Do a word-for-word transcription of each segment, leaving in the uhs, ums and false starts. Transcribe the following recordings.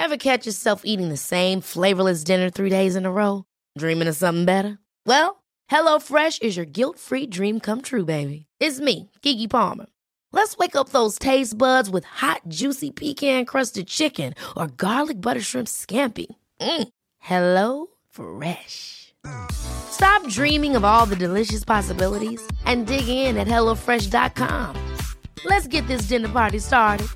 Ever catch yourself eating the same flavorless dinner three days in a row? Dreaming of something better? Well, HelloFresh is your guilt-free dream come true, baby. It's me, Keke Palmer. Let's wake up those taste buds with hot, juicy pecan-crusted chicken or garlic butter shrimp scampi. Mm. Hello Fresh. Stop dreaming of all the delicious possibilities and dig in at hello fresh dot com. Let's get this dinner party started.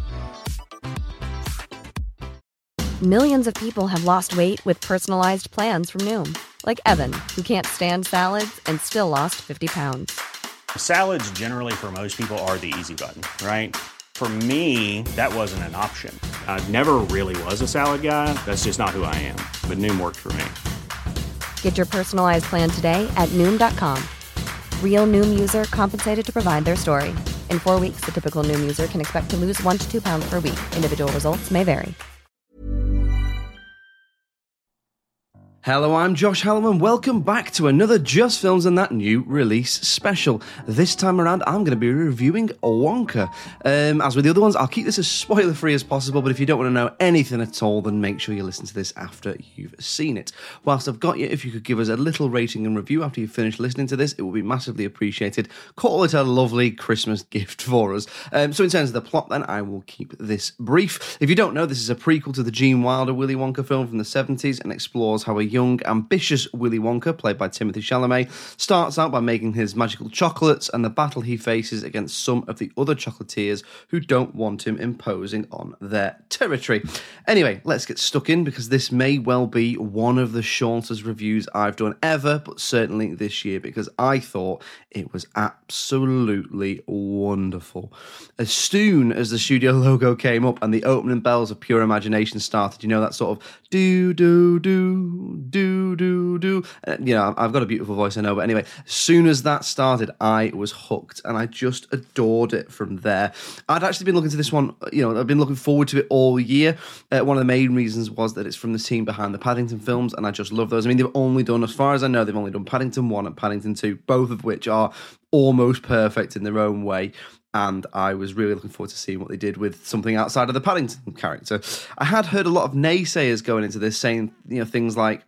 Millions of people have lost weight with personalized plans from Noom. Like Evan, who can't stand salads and still lost fifty pounds. Salads generally for most people are the easy button, right? For me, that wasn't an option. I never really was a salad guy. That's just not who I am. But Noom worked for me. Get your personalized plan today at Noom dot com. Real Noom user compensated to provide their story. In four weeks, the typical Noom user can expect to lose one to two pounds per week. Individual results may vary. Hello, I'm Josh Hallam. Welcome back to another Just Films and That New Release special. This time around, I'm going to be reviewing Wonka. Um, as with the other ones, I'll keep this as spoiler-free as possible, but if you don't want to know anything at all, then make sure you listen to this after you've seen it. Whilst I've got you, if you could give us a little rating and review after you've finished listening to this, it would be massively appreciated. Call it a lovely Christmas gift for us. Um, so in terms of the plot, then, I will keep this brief. If you don't know, this is a prequel to the Gene Wilder Willy Wonka film from the seventies and explores how a young, ambitious Willy Wonka, played by Timothée Chalamet, starts out by making his magical chocolates and the battle he faces against some of the other chocolatiers who don't want him imposing on their territory. Anyway, let's get stuck in, because this may well be one of the shortest reviews I've done ever, but certainly this year, because I thought it was absolutely wonderful. As soon as the studio logo came up and the opening bells of Pure Imagination started, you know, that sort of do, do, do, do, do, do. Uh, you know, I've got a beautiful voice, I know, but anyway, as soon as that started, I was hooked, and I just adored it from there. I'd actually been looking to this one, you know, I've been looking forward to it all year. Uh, one of the main reasons was that it's from the team behind the Paddington films, and I just love those. I mean, they've only done, as far as I know, they've only done Paddington one and Paddington two, both of which are almost perfect in their own way. And I was really looking forward to seeing what they did with something outside of the Paddington character. I had heard a lot of naysayers going into this, saying, you know, things like,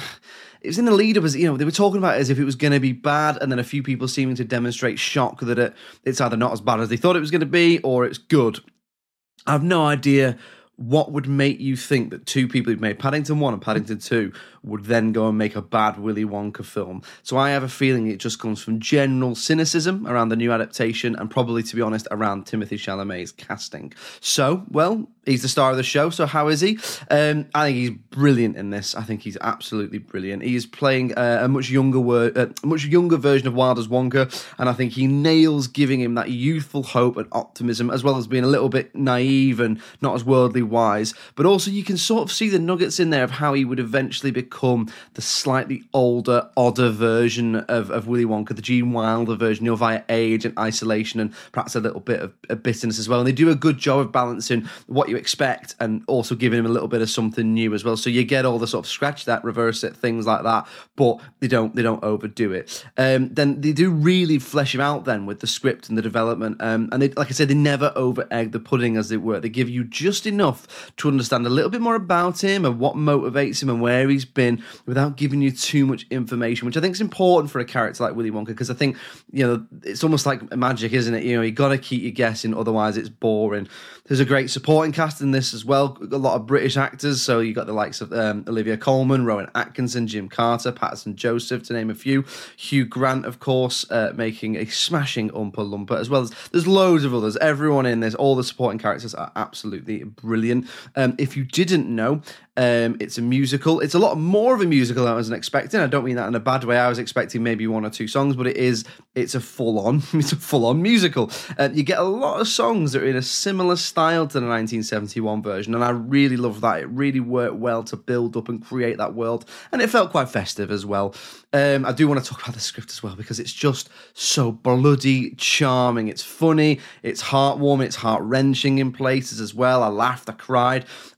it was in the lead up as, you know, they were talking about it as if it was going to be bad, and then a few people seeming to demonstrate shock that it, it's either not as bad as they thought it was going to be, or it's good. I have no idea what would make you think that two people who've made Paddington one and Paddington two would then go and make a bad Willy Wonka film. So I have a feeling it just comes from general cynicism around the new adaptation, and probably, to be honest, around Timothée Chalamet's casting. So, well, he's the star of the show, so how is he? Um, I think he's brilliant in this. I think he's absolutely brilliant. He is playing uh, a much younger word, uh, a much younger version of Wilder's Wonka, and I think he nails giving him that youthful hope and optimism, as well as being a little bit naive and not as worldly wise. But also, you can sort of see the nuggets in there of how he would eventually become the slightly older, odder version of, of Willy Wonka, the Gene Wilder version, you know, via age and isolation and perhaps a little bit of, of bitterness as well. And they do a good job of balancing what you expect and also giving him a little bit of something new as well. So you get all the sort of scratch that, reverse it, things like that, but they don't they don't overdo it. Um, then they do really flesh him out then with the script and the development. Um, and they, like I said, they never over egg the pudding, as it were. They give you just enough to understand a little bit more about him and what motivates him and where he's been, without giving you too much information, which I think is important for a character like Willy Wonka, because I think, you know, it's almost like magic, isn't it? You know, you got to keep you guessing, otherwise it's boring. There's a great supporting cast in this as well, a lot of British actors, so you got the likes of um, Olivia Colman, Rowan Atkinson, Jim Carter, Patterson Joseph, to name a few. Hugh Grant, of course, uh, making a smashing Oompa Loompa, as well as there's loads of others. Everyone in this, all the supporting characters are absolutely brilliant. Um, if you didn't know, Um, it's a musical. It's a lot more of a musical than I was expecting. I don't mean that in a bad way. I was expecting maybe one or two songs, but it is, it's a full-on, it's a full-on musical. Uh, you get a lot of songs that are in a similar style to the nineteen seventy-one version, and I really love that. It really worked well to build up and create that world, and it felt quite festive as well. Um, I do want to talk about the script as well, because it's just so bloody charming. It's funny, it's heartwarming, it's heart-wrenching in places as well. I laughed, I cried.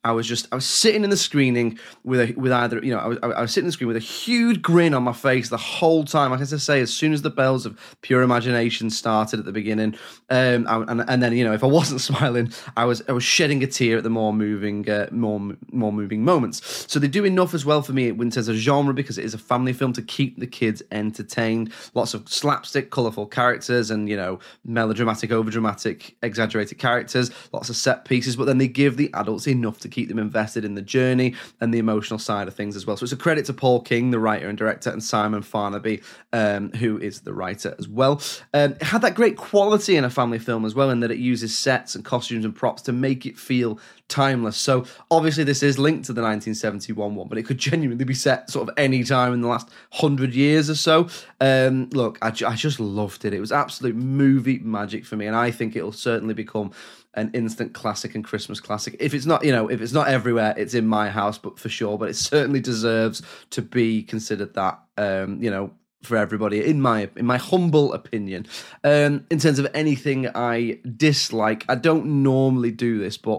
I was just, I was sitting in the screening with a, with either, you know, I was, I was sitting in the screen with a huge grin on my face the whole time. Like as I say, as soon as the bells of Pure Imagination started at the beginning, um, and and then you know, if I wasn't smiling, I was I was shedding a tear at the more moving, uh, more more moving moments. So they do enough as well for me in terms of genre because it is a family film to keep the kids entertained. Lots of slapstick, colourful characters, and you know, melodramatic, overdramatic, exaggerated characters. Lots of set pieces, but then they give the adults enough to keep them invested in the journey and the emotional side of things as well. So it's a credit to Paul King, the writer and director, and Simon Farnaby, um, who is the writer as well. Um, it had that great quality in a family film as well, in that it uses sets and costumes and props to make it feel timeless. So obviously this is linked to the nineteen seventy-one one, but it could genuinely be set sort of any time in the last hundred years or so. Um, look, I, I just loved it. It was absolute movie magic for me, and I think it'll certainly become an instant classic and Christmas classic. If it's not, you know, if it's not everywhere, it's in my house, but for sure. But it certainly deserves to be considered that, um, you know, for everybody, in my in my humble opinion. Um, in terms of anything I dislike, I don't normally do this, but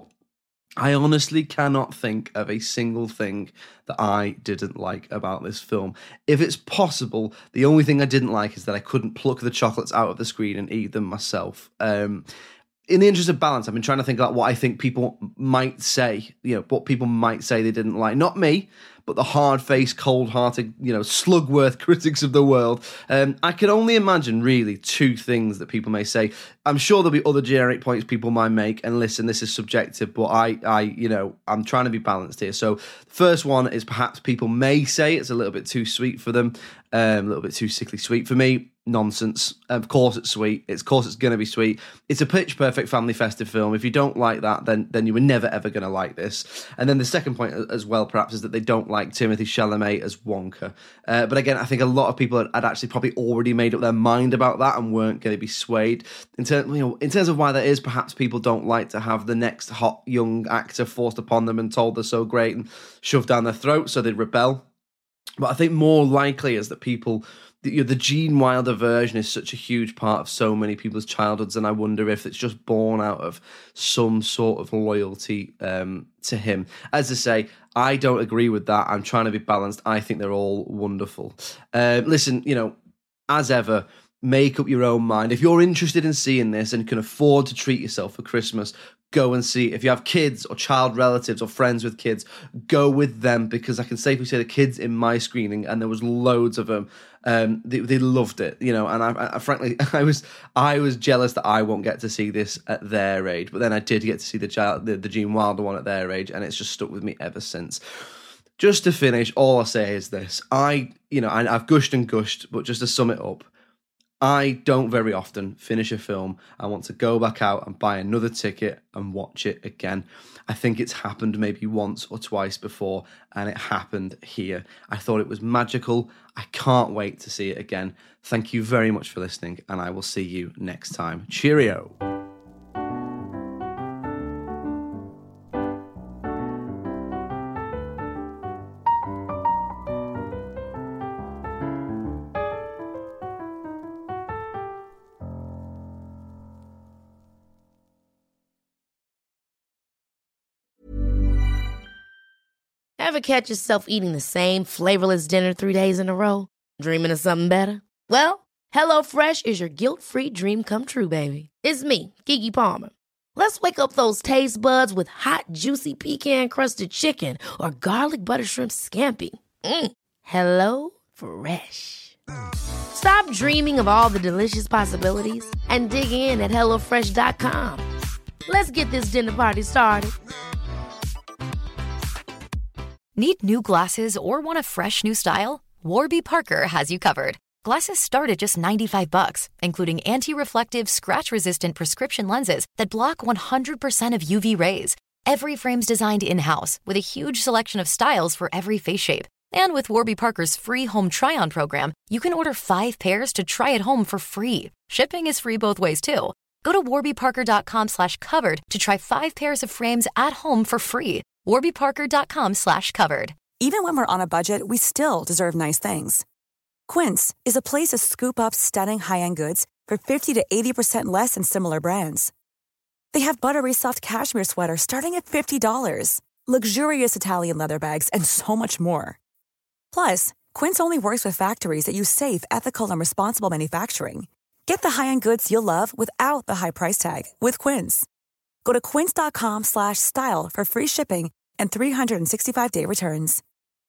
I honestly cannot think of a single thing that I didn't like about this film. If it's possible, the only thing I didn't like is that I couldn't pluck the chocolates out of the screen and eat them myself. Um, in the interest of balance, I've been trying to think about what I think people might say, you know, what people might say they didn't like. Not me, but the hard-faced, cold-hearted, you know, Slugworth critics of the world. Um, I can only imagine, really, two things that people may say. I'm sure there'll be other generic points people might make, and listen, this is subjective, but I, I, you know, I'm trying to be balanced here. So, the first one is perhaps people may say it's a little bit too sweet for them, um, a little bit too sickly sweet for me. Nonsense. Of course it's sweet. It's, of course it's going to be sweet. It's a pitch-perfect family festive film. If you don't like that, then then you were never, ever going to like this. And then the second point as well, perhaps, is that they don't like Timothée Chalamet as Wonka. Uh, but again, I think a lot of people had, had actually probably already made up their mind about that and weren't going to be swayed. In, ter- you know, in terms of why that is, perhaps people don't like to have the next hot young actor forced upon them and told they're so great and shoved down their throat, so they'd rebel. But I think more likely is that people... You know, the Gene Wilder version is such a huge part of so many people's childhoods, and I wonder if it's just born out of some sort of loyalty um, to him. As I say, I don't agree with that. I'm trying to be balanced. I think they're all wonderful. Uh, listen, you know, as ever, make up your own mind. If you're interested in seeing this and can afford to treat yourself for Christmas, go and see it. If you have kids or child relatives or friends with kids, go with them, because I can safely say the kids in my screening, and there was loads of them, um, they, they loved it, you know, and I, I frankly, I was I was jealous that I won't get to see this at their age, but then I did get to see the, child, the, the Gene Wilder one at their age, and it's just stuck with me ever since. Just to finish, all I say is this. I, you know, I, I've gushed and gushed, but just to sum it up, I don't very often finish a film. I want to go back out and buy another ticket and watch it again. I think it's happened maybe once or twice before, and it happened here. I thought it was magical. I can't wait to see it again. Thank you very much for listening, and I will see you next time. Cheerio. Ever catch yourself eating the same flavorless dinner three days in a row? Dreaming of something better? Well, HelloFresh is your guilt-free dream come true, baby. It's me, Keke Palmer. Let's wake up those taste buds with hot, juicy pecan-crusted chicken or garlic butter shrimp scampi. Mm. Hello Fresh. Stop dreaming of all the delicious possibilities and dig in at hello fresh dot com. Let's get this dinner party started. Need new glasses or want a fresh new style? Warby Parker has you covered. Glasses start at just ninety-five bucks, including anti-reflective, scratch-resistant prescription lenses that block one hundred percent of U V rays. Every frame's designed in-house with a huge selection of styles for every face shape. And with Warby Parker's free home try-on program, you can order five pairs to try at home for free. Shipping is free both ways, too. Go to warby parker dot com slash covered to try five pairs of frames at home for free. warby parker dot com slash covered. Even when we're on a budget, we still deserve nice things. Quince is a place to scoop up stunning high-end goods for fifty to eighty percent less than similar brands. They have buttery soft cashmere sweaters starting at fifty dollars, luxurious Italian leather bags, and so much more. Plus, Quince only works with factories that use safe, ethical, and responsible manufacturing. Get the high-end goods you'll love without the high price tag with Quince. Go to quince.com slash style for free shipping and three sixty-five day returns.